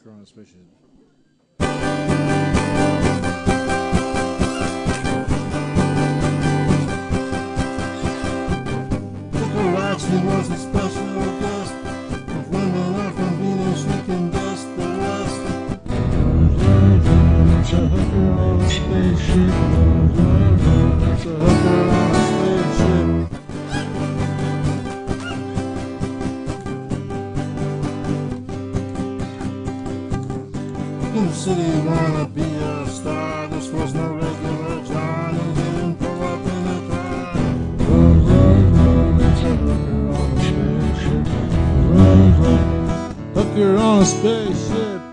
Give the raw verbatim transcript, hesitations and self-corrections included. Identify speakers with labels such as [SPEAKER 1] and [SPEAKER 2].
[SPEAKER 1] hooker on a spaceship.
[SPEAKER 2] She was a special guest. If women are from Venus, she can guess the rest. It's a hooker on a spaceship. It's a hooker on a spaceship. In the city, wanna be a star. This was no regular John. He didn't pull up in a car. It's a hooker on a spaceship. Hooker on a spaceship.